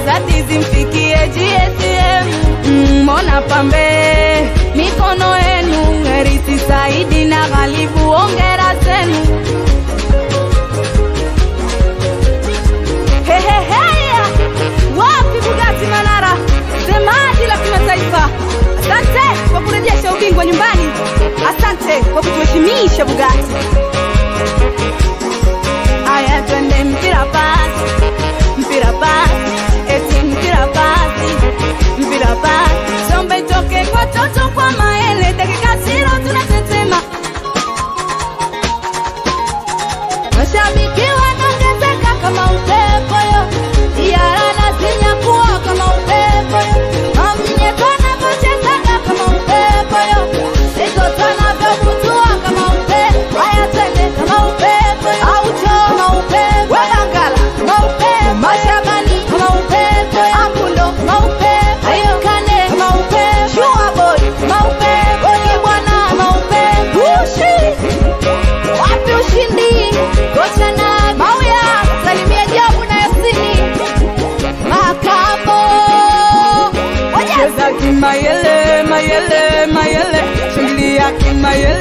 zati zimfikie GSM. Mona pambe mikono yenu, Hersi Saidi na Ghalibu ongera zenu. Wapi Bugatti Manara, semaji la kimataifa. Asante kwa kurejesha ubingwa nyumbani. Asante kwa kutuheshimisha Bugatti. Aya twende mpira pasi, mpira pasi, eti mpira pasi, mpira pasi. Sombe toke kwa toto kwa maele, dakika 0 tunatetema. Mashabiki wanaongezeka kama upepo yo, Diarra zinyakuwa kama upepo yo, Aminyeto anavyocheza kama upepo yo, Sekoto anavyobutua kama upepo. Haya twende kama upepo yo, Aucho kama upepo, Wangala kama upepo, Mashabani kama upepo, Ambundo kama upepo, Ayokane kama upepo, Shua Boy kama upepo, Kibwana kama upepo. Ushi wapi ushindi? Kocha na Mauya salimia Jabu na Yasini Makamo wacheza kimayele, mayele, mayele, shangilia kimayele.